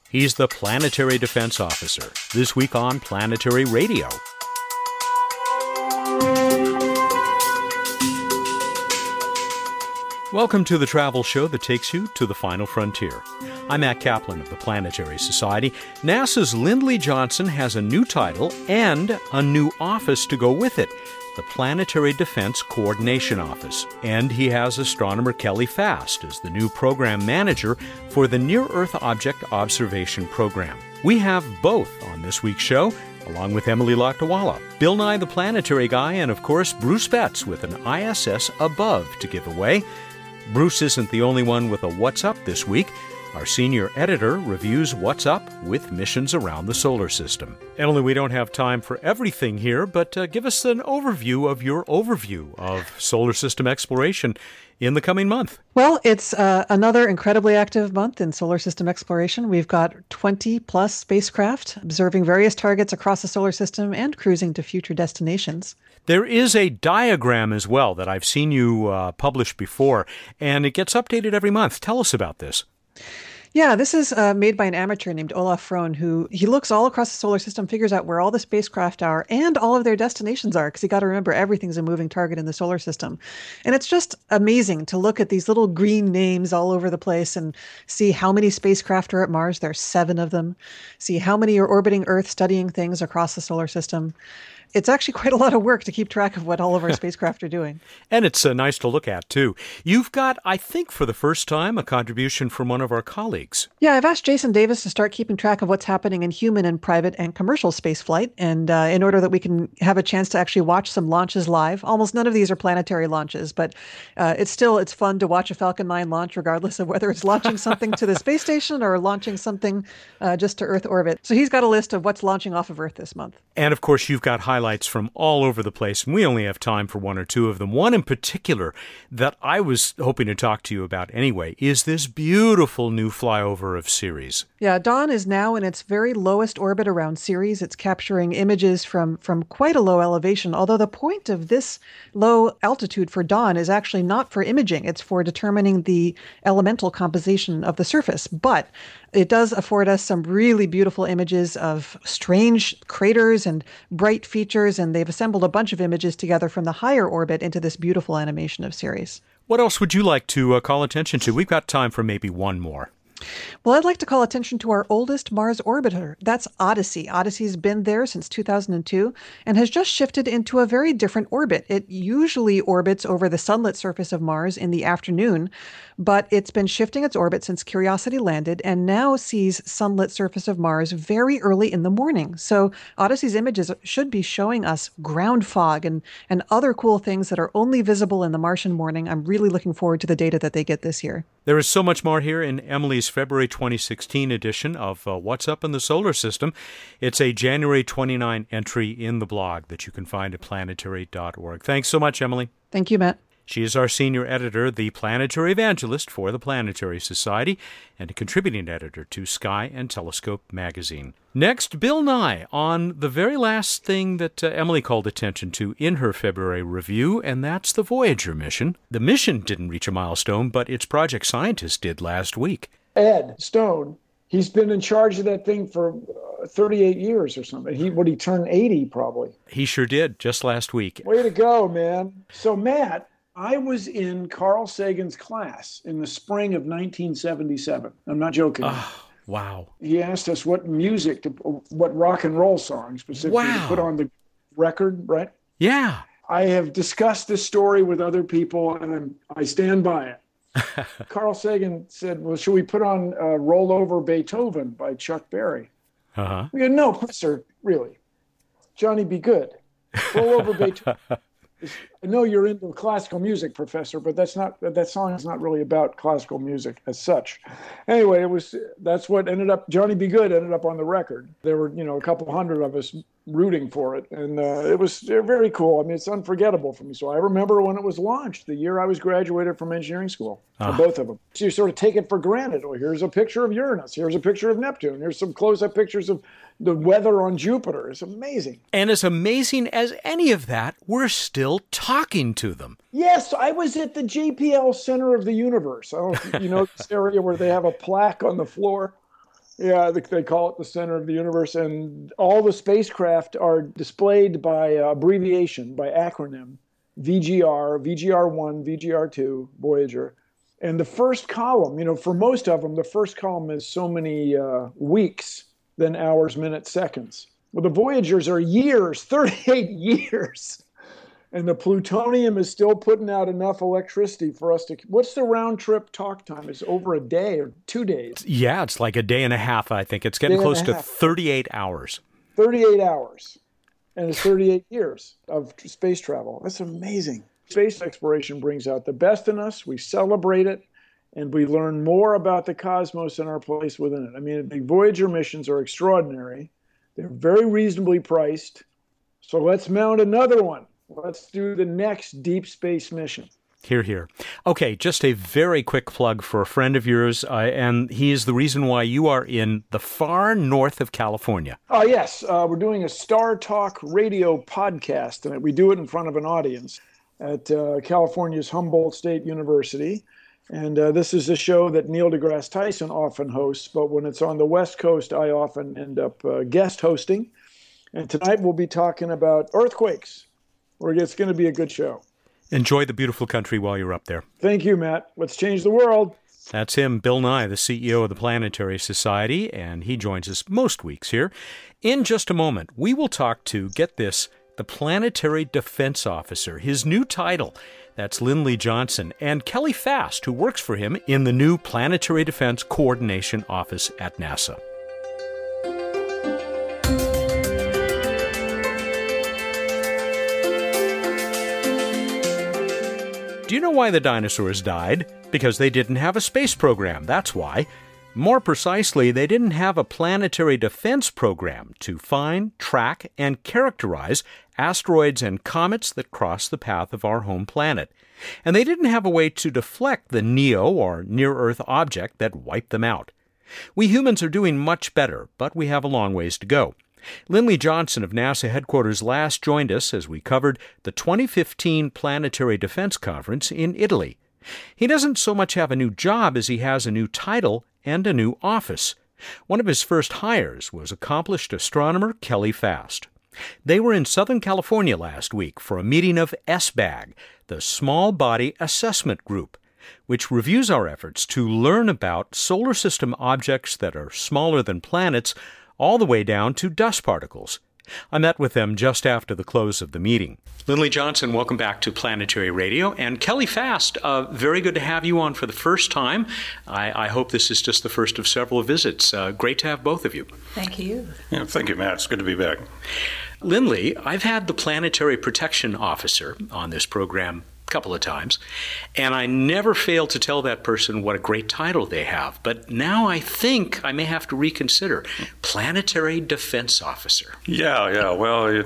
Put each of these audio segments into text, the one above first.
He's the Planetary Defense Officer, this week on Planetary Radio. Welcome to the travel show that takes you to the final frontier. I'm Matt Kaplan of the Planetary Society. NASA's Lindley Johnson has a new title and a new office to go with it, the Planetary Defense Coordination Office. And he has astronomer Kelly Fast as the new program manager for the Near-Earth Object Observation Program. We have both on this week's show, along with Emily Lakdawalla, Bill Nye the Planetary Guy, and of course Bruce Betts with an ISS Above to give away. Bruce isn't the only one with a What's Up this week. Our senior editor reviews What's Up with missions around the solar system. Emily, we don't have time for everything here, but give us an overview of your overview of solar system exploration in the coming month. Well, it's another incredibly active month in solar system exploration. We've got 20-plus spacecraft observing various targets across the solar system and cruising to future destinations. There is a diagram as well that I've seen you publish before, and it gets updated every month. Tell us about this. Yeah, this is made by an amateur named Olaf Frohn, who he looks all across the solar system, figures out where all the spacecraft are and all of their destinations are, because you got to remember everything's a moving target in the solar system. And it's just amazing to look at these little green names all over the place and see how many spacecraft are at Mars. There are 7 of them. See how many are orbiting Earth, studying things across the solar system. It's actually quite a lot of work to keep track of what all of our spacecraft are doing. And it's nice to look at, too. You've got, I think for the first time, a contribution from one of our colleagues. Yeah, I've asked Jason Davis to start keeping track of what's happening in human and private and commercial spaceflight, and in order that we can have a chance to actually watch some launches live. Almost none of these are planetary launches, but it's fun to watch a Falcon 9 launch, regardless of whether it's launching something to the space station or launching something just to Earth orbit. So he's got a list of what's launching off of Earth this month. And of course, you've got highlights from all over the place, and we only have time for one or two of them. One in particular that I was hoping to talk to you about anyway is this beautiful new flyover of Ceres. Yeah, Dawn is now in its very lowest orbit around Ceres. It's capturing images from quite a low elevation, although the point of this low altitude for Dawn is actually not for imaging. It's for determining the elemental composition of the surface. But it does afford us some really beautiful images of strange craters and bright features, and they've assembled a bunch of images together from the higher orbit into this beautiful animation of Ceres. What else would you like to call attention to? We've got time for maybe one more. Well, I'd like to call attention to our oldest Mars orbiter. That's Odyssey. Odyssey's been there since 2002 and has just shifted into a very different orbit. It usually orbits over the sunlit surface of Mars in the afternoon, but it's been shifting its orbit since Curiosity landed and now sees sunlit surface of Mars very early in the morning. So Odyssey's images should be showing us ground fog and other cool things that are only visible in the Martian morning. I'm really looking forward to the data that they get this year. There is so much more here in Emily's February 2016 edition of What's Up in the Solar System. It's a January 29 entry in the blog that you can find at planetary.org. Thanks so much, Emily. Thank you, Matt. She is our senior editor, the planetary evangelist for the Planetary Society, and a contributing editor to Sky and Telescope magazine. Next, Bill Nye on the very last thing that Emily called attention to in her February review, and that's the Voyager mission. The mission didn't reach a milestone, but its project scientist did last week. Ed Stone, he's been in charge of that thing for 38 years or something. He turned 80 probably. He sure did, just last week. Way to go, man. So, Matt, I was in Carl Sagan's class in the spring of 1977. I'm not joking. Oh, wow. He asked us what rock and roll song specifically to put on the record, right? Yeah. I have discussed this story with other people, and I stand by it. Carl Sagan said, well, should we put on Roll Over Beethoven by Chuck Berry? Uh-huh. We go, no, Professor, really. Johnny Be Good. Roll Over Beethoven. I know you're into classical music, Professor, but that song is not really about classical music as such. Anyway, that's what ended up, Johnny Be Good ended up on the record. There were, a couple hundred of us rooting for it. And it was very cool. I mean, it's unforgettable for me. So I remember when it was launched, the year I was graduated from engineering school, for both of them. So you sort of take it for granted. Oh, here's a picture of Uranus. Here's a picture of Neptune. Here's some close-up pictures of the weather on Jupiter. It's amazing. And as amazing as any of that, we're still talking to them. Yes, I was at the JPL Center of the Universe. I don't know if you know this area where they have a plaque on the floor. Yeah, they call it the center of the universe, and all the spacecraft are displayed by abbreviation, by acronym, VGR, VGR1, VGR2, Voyager. And the first column, for most of them, the first column is so many weeks, then hours, minutes, seconds. Well, the Voyagers are years, 38 years. And the plutonium is still putting out enough electricity for us to... What's the round trip talk time? It's over a day or 2 days. Yeah, it's like a day and a half, I think. It's getting close to 38 hours. 38 hours. And it's 38 years of space travel. That's amazing. Space exploration brings out the best in us. We celebrate it, and we learn more about the cosmos and our place within it. I mean, the Voyager missions are extraordinary. They're very reasonably priced. So let's mount another one. Let's do the next deep space mission. Hear, hear. Okay, just a very quick plug for a friend of yours, and he is the reason why you are in the far north of California. Oh, yes. We're doing a Star Talk radio podcast, and we do it in front of an audience at California's Humboldt State University. And this is a show that Neil deGrasse Tyson often hosts, but when it's on the West Coast, I often end up guest hosting. And tonight we'll be talking about earthquakes. It's going to be a good show. Enjoy the beautiful country while you're up there. Thank you, Matt. Let's change the world. That's him, Bill Nye, the CEO of the Planetary Society, and he joins us most weeks here. In just a moment, we will talk to, get this, the Planetary Defense Officer, his new title. That's Lindley Johnson, and Kelly Fast, who works for him in the new Planetary Defense Coordination Office at NASA. Do you know why the dinosaurs died? Because they didn't have a space program, that's why. More precisely, they didn't have a planetary defense program to find, track, and characterize asteroids and comets that cross the path of our home planet. And they didn't have a way to deflect the NEO, or near-Earth object, that wiped them out. We humans are doing much better, but we have a long ways to go. Lindley Johnson of NASA headquarters last joined us as we covered the 2015 Planetary Defense Conference in Italy. He doesn't so much have a new job as he has a new title and a new office. One of his first hires was accomplished astronomer Kelly Fast. They were in Southern California last week for a meeting of SBAG, the Small Body Assessment Group, which reviews our efforts to learn about solar system objects that are smaller than planets, all the way down to dust particles. I met with them just after the close of the meeting. Lindley Johnson, welcome back to Planetary Radio. And Kelly Fast, very good to have you on for the first time. I hope this is just the first of several visits. Great to have both of you. Thank you. Yeah, thank you, Matt. It's good to be back. Lindley, I've had the Planetary Protection Officer on this program couple of times, and I never fail to tell that person what a great title they have. But now I think I may have to reconsider. Planetary Defense Officer. Yeah. Well,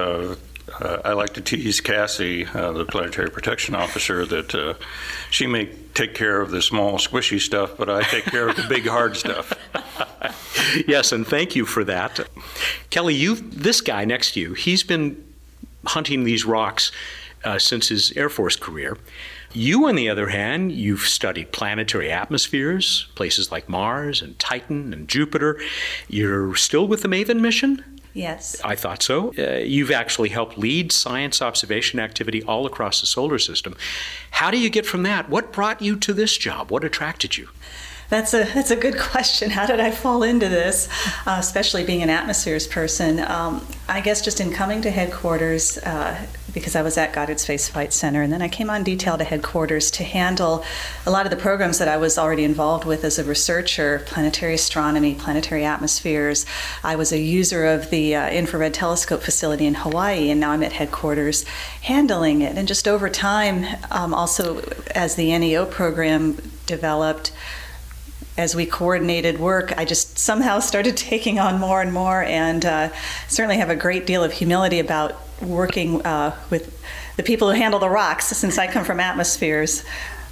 I like to tease Cassie, the Planetary Protection Officer, that she may take care of the small, squishy stuff, but I take care of the big, hard stuff. Yes, and thank you for that. Kelly, this guy next to you, he's been hunting these rocks since his Air Force career. You, on the other hand, you've studied planetary atmospheres, places like Mars and Titan and Jupiter. You're still with the MAVEN mission? Yes. I thought so. You've actually helped lead science observation activity all across the solar system. How do you get from that? What brought you to this job? What attracted you? That's a good question. How did I fall into this, especially being an atmospheres person? I guess just in coming to headquarters, because I was at Goddard Space Flight Center, and then I came on detail to headquarters to handle a lot of the programs that I was already involved with as a researcher: planetary astronomy, planetary atmospheres. I was a user of the infrared telescope facility in Hawaii, and now I'm at headquarters handling it. And just over time, also as the NEO program developed, as we coordinated work, I just somehow started taking on more and more, and certainly have a great deal of humility about working with the people who handle the rocks, since I come from atmospheres.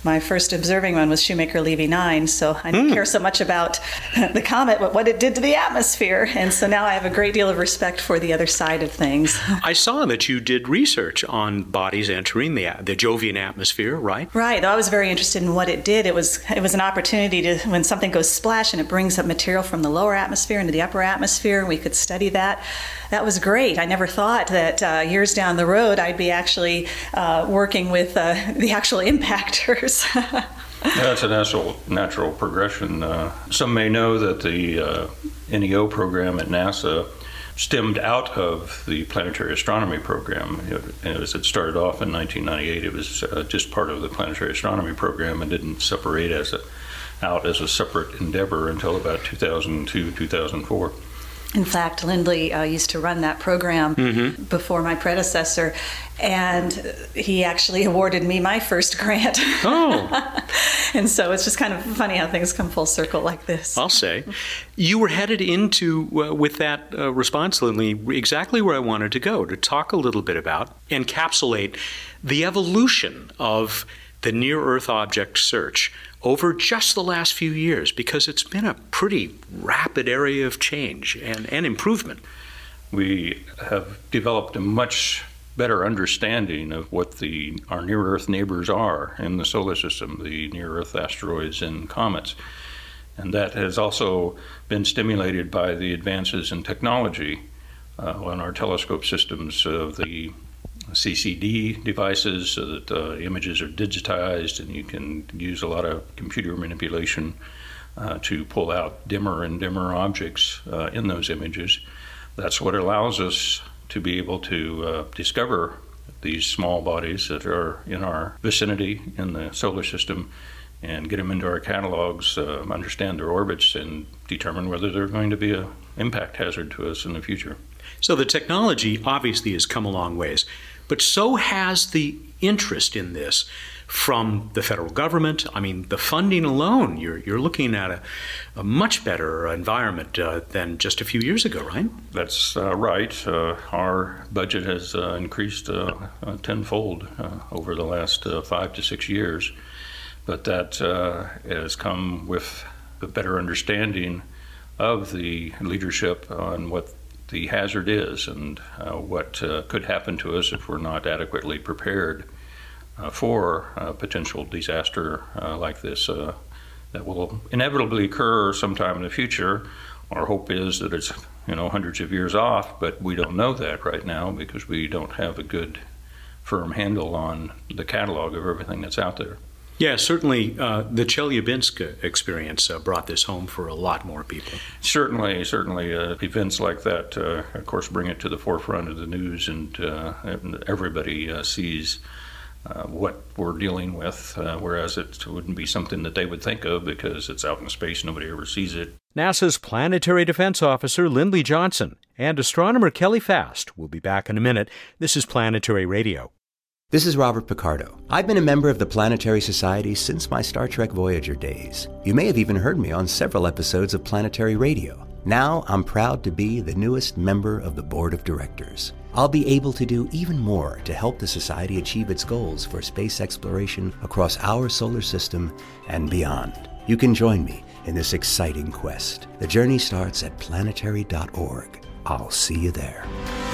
my first observing one was Shoemaker-Levy 9, so I didn't care so much about the comet, but what it did to the atmosphere. And so now I have a great deal of respect for the other side of things. I saw that you did research on bodies entering the Jovian atmosphere, right? Right. I was very interested in what it did. It was an opportunity to, when something goes splash and it brings up material from the lower atmosphere into the upper atmosphere, and we could study that. That was great. I never thought that years down the road I'd be actually working with the actual impactors. Yeah, it's a natural progression. Some may know that the NEO program at NASA stemmed out of the planetary astronomy program. As it started off in 1998, it was just part of the planetary astronomy program and didn't separate out as a separate endeavor until about 2002, 2004. In fact, Lindley used to run that program before my predecessor, and he actually awarded me my first grant. Oh. And so it's just kind of funny how things come full circle like this. I'll say. You were headed into, with that response, Lindley, exactly where I wanted to go, to talk a little bit about, encapsulate the evolution of the near-Earth object search over just the last few years, because it's been a pretty rapid area of change and improvement. We have developed a much better understanding of what our near-Earth neighbors are in the solar system, the near-Earth asteroids and comets. And that has also been stimulated by the advances in technology on our telescope systems of the CCD devices, so that images are digitized and you can use a lot of computer manipulation to pull out dimmer and dimmer objects in those images. That's what allows us to be able to discover these small bodies that are in our vicinity in the solar system and get them into our catalogs, understand their orbits, and determine whether they're going to be an impact hazard to us in the future. So the technology obviously has come a long ways, but so has the interest in this from the federal government. I mean, the funding alone, you're looking at a much better environment than just a few years ago, right? That's right. Our budget has increased tenfold over the last 5 to 6 years, but that has come with a better understanding of the leadership on what the hazard is and what could happen to us if we're not adequately prepared for a potential disaster like this that will inevitably occur sometime in the future. Our hope is that it's hundreds of years off, but we don't know that right now because we don't have a good firm handle on the catalog of everything that's out there. Yeah, certainly the Chelyabinsk experience brought this home for a lot more people. Certainly, events like that, of course, bring it to the forefront of the news, and everybody sees what we're dealing with, whereas it wouldn't be something that they would think of because it's out in space, nobody ever sees it. NASA's Planetary Defense Officer Lindley Johnson and astronomer Kelly Fast will be back in a minute. This is Planetary Radio. This is Robert Picardo. I've been a member of the Planetary Society since my Star Trek Voyager days. You may have even heard me on several episodes of Planetary Radio. Now I'm proud to be the newest member of the Board of Directors. I'll be able to do even more to help the Society achieve its goals for space exploration across our solar system and beyond. You can join me in this exciting quest. The journey starts at planetary.org. I'll see you there.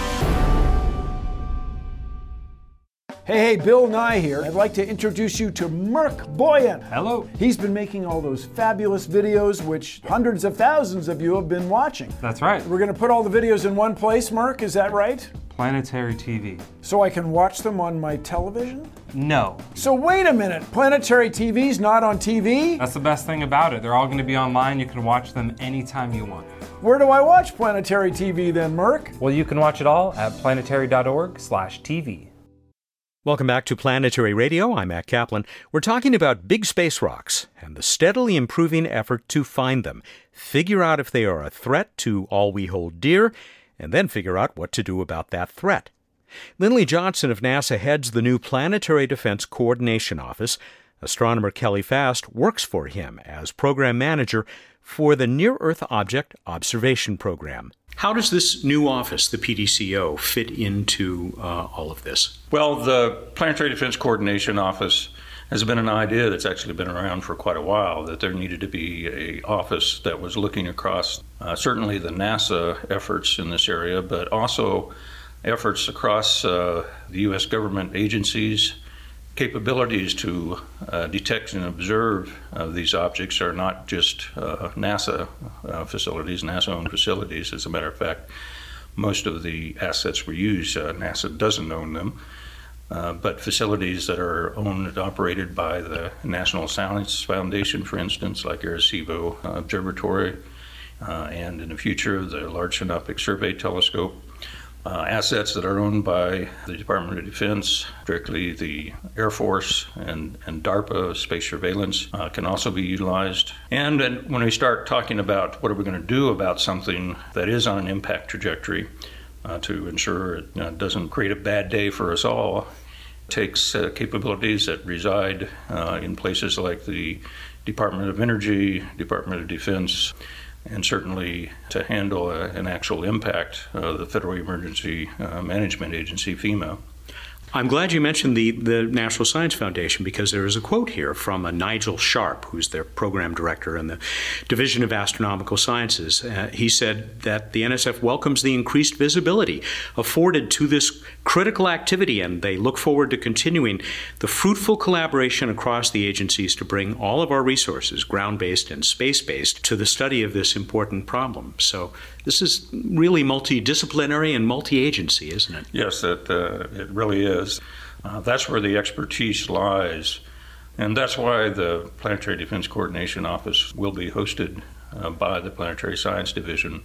Hey, Bill Nye here. I'd like to introduce you to Merk Boyan. Hello. He's been making all those fabulous videos which hundreds of thousands of you have been watching. That's right. We're going to put all the videos in one place, Merk, is that right? Planetary TV. So I can watch them on my television? No. So wait a minute, Planetary TV's not on TV? That's the best thing about it. They're all going to be online. You can watch them anytime you want. Where do I watch Planetary TV then, Merk? Well, you can watch it all at planetary.org/TV. Welcome back to Planetary Radio. I'm Matt Kaplan. We're talking about big space rocks and the steadily improving effort to find them, figure out if they are a threat to all we hold dear, and then figure out what to do about that threat. Lindley Johnson of NASA heads the new Planetary Defense Coordination Office. Astronomer Kelly Fast works for him as program manager for the Near-Earth Object Observation Program. How does this new office, the PDCO, fit into all of this? Well, the Planetary Defense Coordination Office has been an idea that's actually been around for quite a while, that there needed to be an office that was looking across certainly the NASA efforts in this area, but also efforts across the U.S. government agencies. Capabilities to detect and observe these objects are not just NASA facilities, NASA-owned facilities. As a matter of fact, most of the assets we use, NASA doesn't own them. But facilities that are owned and operated by the National Science Foundation, for instance, like Arecibo Observatory, and in the future, the Large Synoptic Survey Telescope. Assets that are owned by the Department of Defense, particularly the Air Force and DARPA, space surveillance, can also be utilized. And when we start talking about what are we going to do about something that is on an impact trajectory to ensure it doesn't create a bad day for us all, it takes capabilities that reside in places like the Department of Energy, Department of Defense, and certainly to handle an actual impact, the Federal Emergency Management Agency, FEMA. I'm glad you mentioned the National Science Foundation, because there is a quote here from Nigel Sharp, who's their program director in the Division of Astronomical Sciences. He said that the NSF welcomes the increased visibility afforded to this critical activity, and they look forward to continuing the fruitful collaboration across the agencies to bring all of our resources, ground-based and space-based, to the study of this important problem. So this is really multidisciplinary and multi-agency, isn't it? Yes, it really is. That's where the expertise lies. And that's why the Planetary Defense Coordination Office will be hosted by the Planetary Science Division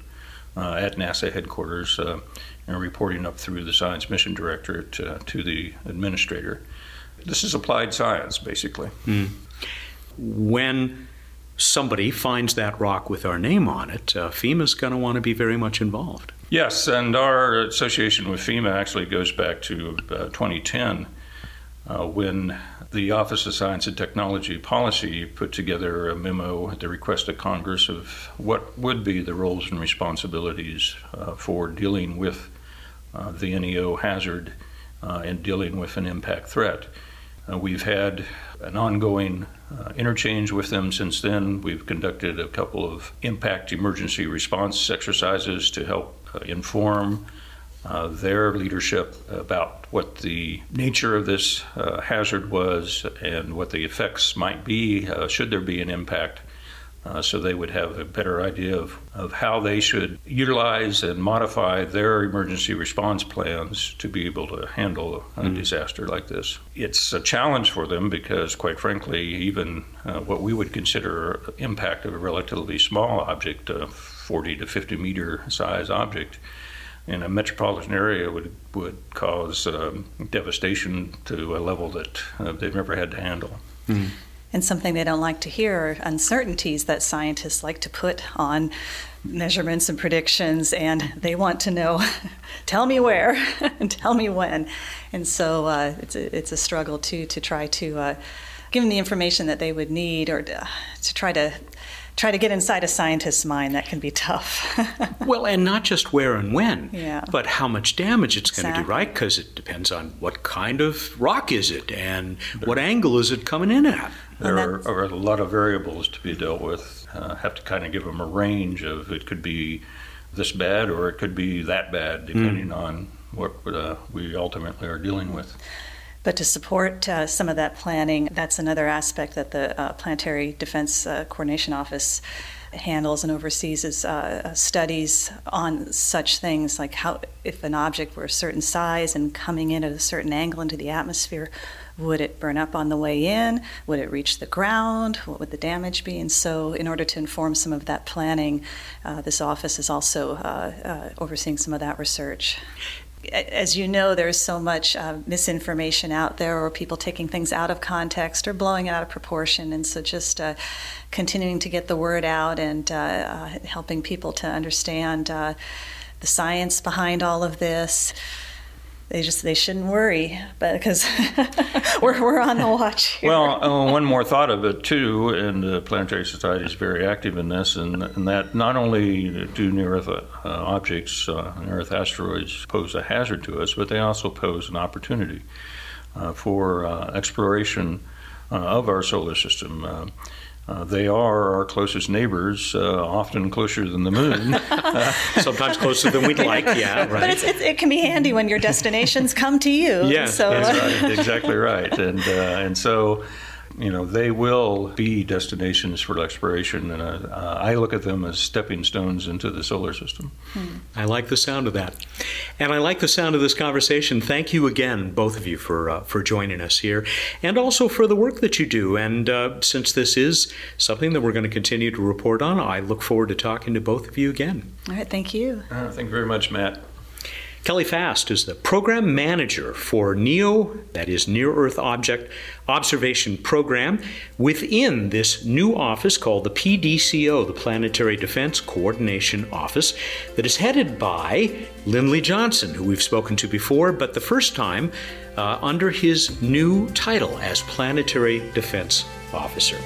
at NASA headquarters and reporting up through the Science Mission Directorate to the administrator. This is applied science, basically. When somebody finds that rock with our name on it, FEMA's going to want to be very much involved. Yes, and our association with FEMA actually goes back to 2010 when the Office of Science and Technology Policy put together a memo at the request of Congress of what would be the roles and responsibilities for dealing with the NEO hazard and dealing with an impact threat. We've had an ongoing interchange with them since then. We've conducted a couple of impact emergency response exercises to help inform their leadership about what the nature of this hazard was and what the effects might be should there be an impact, so they would have a better idea of how they should utilize and modify their emergency response plans to be able to handle a disaster like this. It's a challenge for them because, quite frankly, even what we would consider impact of a relatively small object, a 40 to 50 meter size object, in a metropolitan area would cause devastation to a level that they've never had to handle. And something they don't like to hear are uncertainties that scientists like to put on measurements and predictions, and they want to know, tell me where and tell me when. And so it's a struggle too to try to give them the information that they would need, or to try to get inside a scientist's mind. That can be tough. Well, and not just where and when, Yeah. but how much damage it's going to do, Exactly. right? Because it depends on what kind of rock is it and what angle is it coming in at. There are a lot of variables to be dealt with. Have to kind of give them a range of, it could be this bad or it could be that bad, depending on what we ultimately are dealing with. But to support some of that planning, that's another aspect that the Planetary Defense Coordination Office handles and oversees, is studies on such things like how, if an object were a certain size and coming in at a certain angle into the atmosphere, would it burn up on the way in? Would it reach the ground? What would the damage be? And so in order to inform some of that planning, this office is also overseeing some of that research. As you know, there's so much misinformation out there, or people taking things out of context or blowing it out of proportion. And so just continuing to get the word out and helping people to understand the science behind all of this. They shouldn't worry, but because we're on the watch here. Well, one more thought of it too, and the Planetary Society is very active in this, and that not only do near-Earth objects, near-Earth asteroids pose a hazard to us, but they also pose an opportunity for exploration of our solar system. They are our closest neighbors, often closer than the moon. Sometimes closer than we'd like, yeah, right. But it can be handy when your destinations come to you. Yeah, so. That's right, exactly right. And so, they will be destinations for exploration, and I look at them as stepping stones into the solar system. I like the sound of that. And I like the sound of this conversation. Thank you again, both of you, for joining us here, and also for the work that you do. And since this is something that we're going to continue to report on, I look forward to talking to both of you again. All right, thank you. Thank you very much, Matt. Kelly Fast is the program manager for NEO, that is Near Earth Object Observation Program, within this new office called the PDCO, the Planetary Defense Coordination Office, that is headed by Lindley Johnson, who we've spoken to before, but the first time under his new title as Planetary Defense Officer.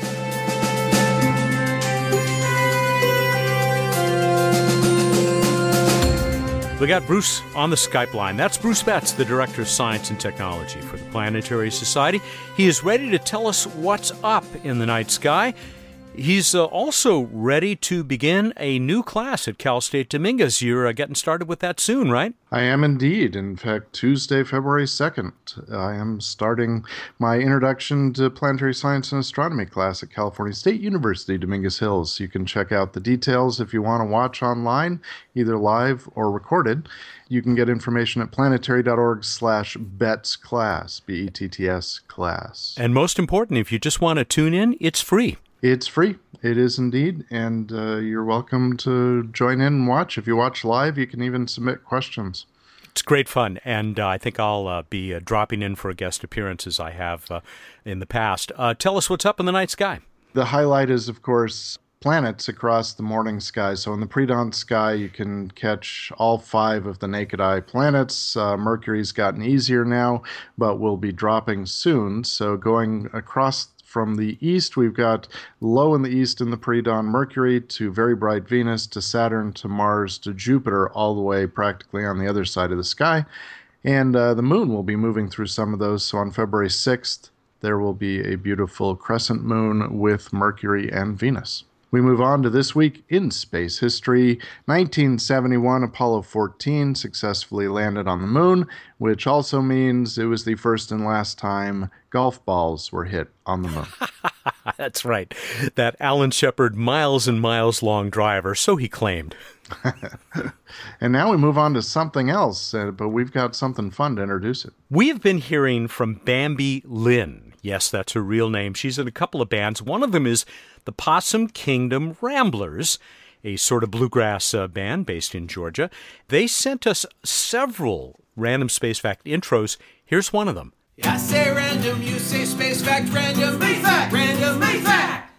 We got Bruce on the Skype line. That's Bruce Betts, the Director of Science and Technology for the Planetary Society. He is ready to tell us what's up in the night sky. He's also ready to begin a new class at Cal State Dominguez. You're getting started with that soon, right? I am indeed. In fact, Tuesday, February 2nd, I am starting my Introduction to Planetary Science and Astronomy class at California State University, Dominguez Hills. You can check out the details if you want to watch online, either live or recorded. You can get information at planetary.org/Betts class, BETTS class. And most important, if you just want to tune in, it's free. It's free. It is indeed. And you're welcome to join in and watch. If you watch live, you can even submit questions. It's great fun. And I think I'll be dropping in for a guest appearance as I have in the past. Tell us what's up in the night sky. The highlight is, of course, planets across the morning sky. So in the pre-dawn sky, you can catch all 5 of the naked eye planets. Mercury's gotten easier now, but will be dropping soon. So going across from the east, we've got low in the east in the pre-dawn Mercury to very bright Venus to Saturn to Mars to Jupiter, all the way practically on the other side of the sky. And the moon will be moving through some of those. So on February 6th, there will be a beautiful crescent moon with Mercury and Venus. We move on to this week in space history. 1971, Apollo 14 successfully landed on the moon, which also means it was the first and last time golf balls were hit on the moon. That's right. That Alan Shepard miles and miles long driver, so he claimed. And now we move on to something else, but we've got something fun to introduce it. We have been hearing from Bambi Lynn. Yes, that's her real name. She's in a couple of bands. One of them is the Possum Kingdom Ramblers, a sort of bluegrass band based in Georgia. They sent us several Random Space Fact intros. Here's one of them. I say random, you say space fact, random, space fact, random, space fact.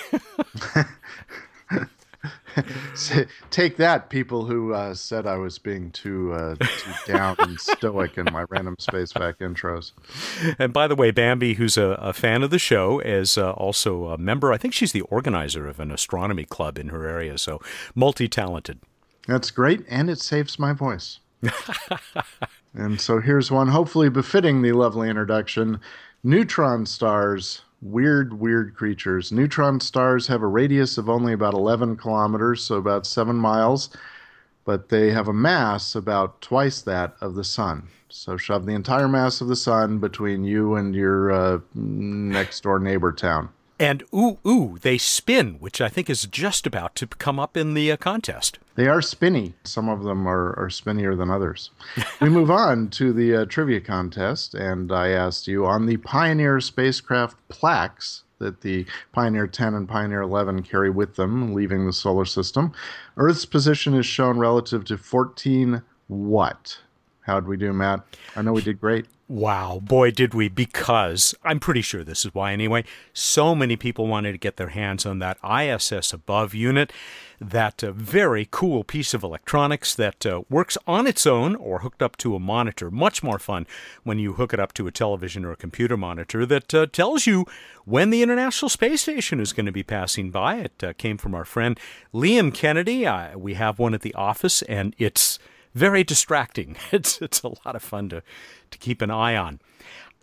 Take that, people who said I was being too down and stoic in my Random Space Fact intros. And by the way, Bambi, who's a fan of the show, is also a member. I think she's the organizer of an astronomy club in her area, so multi-talented. That's great, and it saves my voice. And so here's one, hopefully befitting the lovely introduction. Neutron stars. Weird creatures. Neutron stars have a radius of only about 11 kilometers, so about 7 miles, but they have a mass about twice that of the sun. So shove the entire mass of the sun between you and your next-door neighbor town. And they spin, which I think is just about to come up in the contest. They are spinny. Some of them are spinnier than others. We move on to the trivia contest, and I asked you on the Pioneer spacecraft plaques that the Pioneer 10 and Pioneer 11 carry with them, leaving the solar system, Earth's position is shown relative to 14 what? How'd we do, Matt? I know we did great. Wow, boy, did we, because I'm pretty sure this is why anyway. So many people wanted to get their hands on that ISS Above unit, that very cool piece of electronics that works on its own or hooked up to a monitor. Much more fun when you hook it up to a television or a computer monitor that tells you when the International Space Station is going to be passing by. It came from our friend Liam Kennedy. We have one at the office, and it's very distracting. It's a lot of fun to keep an eye on.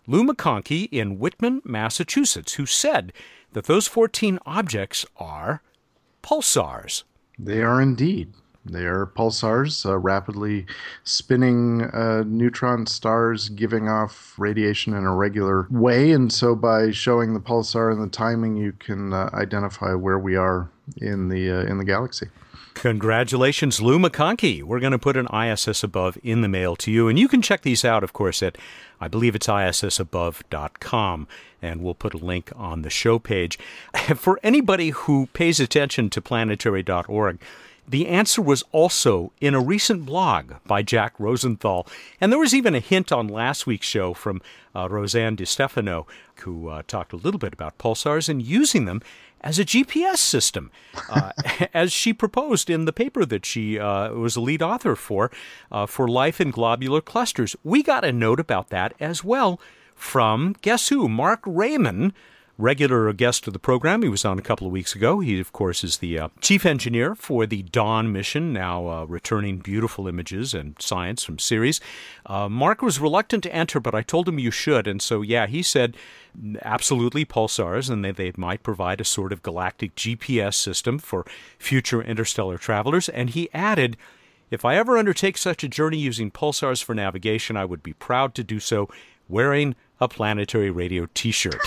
Lou McConkey in Whitman, Massachusetts, who said that those 14 objects are pulsars. They are indeed. They are pulsars, rapidly spinning neutron stars giving off radiation in a regular way. And so by showing the pulsar and the timing, you can identify where we are in the galaxy. Congratulations, Lou McConkey. We're going to put an ISS Above in the mail to you. And you can check these out, of course, at, I believe it's issabove.com. And we'll put a link on the show page. For anybody who pays attention to planetary.org, the answer was also in a recent blog by Jack Rosenthal. And there was even a hint on last week's show from Roseanne DiStefano, who talked a little bit about pulsars and using them as a GPS system, as she proposed in the paper that she was a lead author for Life in Globular Clusters. We got a note about that as well from, guess who, Mark Raymond, regular guest of the program. He was on a couple of weeks ago. He, of course, is the chief engineer for the Dawn mission, now returning beautiful images and science from Ceres. Mark was reluctant to enter, but I told him you should. And so, yeah, he said absolutely pulsars, and they might provide a sort of galactic GPS system for future interstellar travelers. And he added, if I ever undertake such a journey using pulsars for navigation, I would be proud to do so wearing a Planetary Radio T-shirt.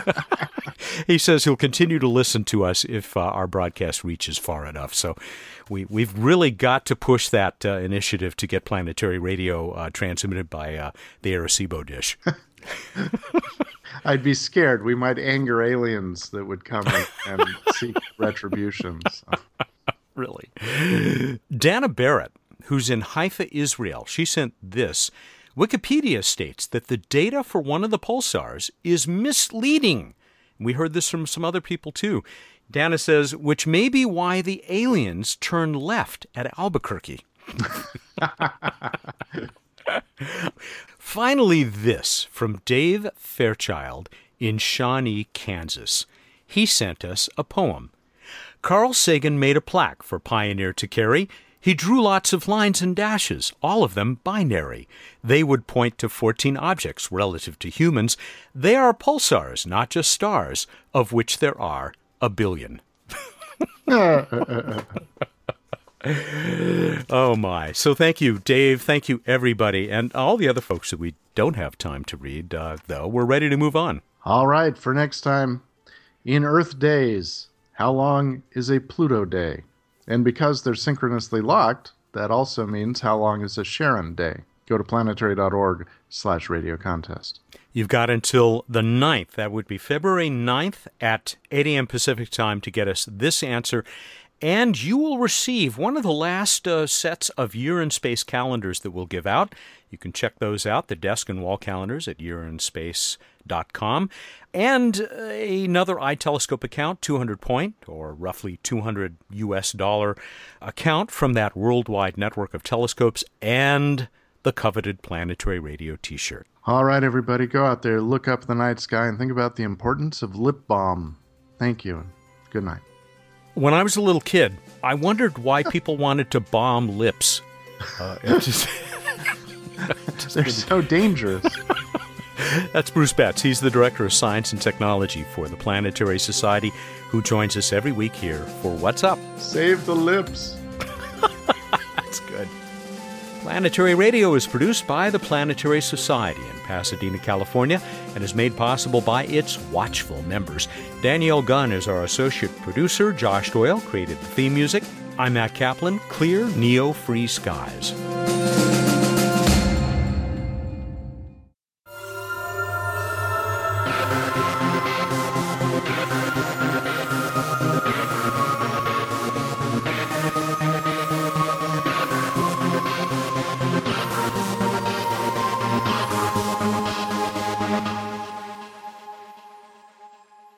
He says he'll continue to listen to us if our broadcast reaches far enough. So we've really got to push that initiative to get Planetary Radio transmitted by the Arecibo dish. I'd be scared. We might anger aliens that would come and seek retribution. So. Really. Dana Barrett, who's in Haifa, Israel, she sent this. Wikipedia states that the data for one of the pulsars is misleading. We heard this from some other people, too. Dana says, which may be why the aliens turned left at Albuquerque. Finally, this from Dave Fairchild in Shawnee, Kansas. He sent us a poem. Carl Sagan made a plaque for Pioneer to carry. He drew lots of lines and dashes, all of them binary. They would point to 14 objects relative to humans. They are pulsars, not just stars, of which there are a billion. Oh, my. So thank you, Dave. Thank you, everybody. And all the other folks that we don't have time to read, though. We're ready to move on. All right, for next time. In Earth days, how long is a Pluto day? And because they're synchronously locked, that also means how long is a Sharon day? Go to planetary.org/radio contest. You've got until the 9th. That would be February 9th at 8 a.m. Pacific time to get us this answer. And you will receive one of the last sets of Year in Space calendars that we'll give out. You can check those out, the desk and wall calendars at yearinspace.com. And another iTelescope account, 200-point, or roughly $200 US account from that worldwide network of telescopes, and the coveted Planetary Radio T-shirt. All right, everybody, go out there, look up the night sky, and think about the importance of lip balm. Thank you, and good night. When I was a little kid, I wondered why people wanted to balm lips. They're so dangerous. That's Bruce Betts. He's the Director of Science and Technology for the Planetary Society, who joins us every week here for What's Up? Save the lips. That's good. Planetary Radio is produced by the Planetary Society in Pasadena, California, and is made possible by its watchful members. Danielle Gunn is our associate producer. Josh Doyle created the theme music. I'm Matt Kaplan. Clear, neo-free skies.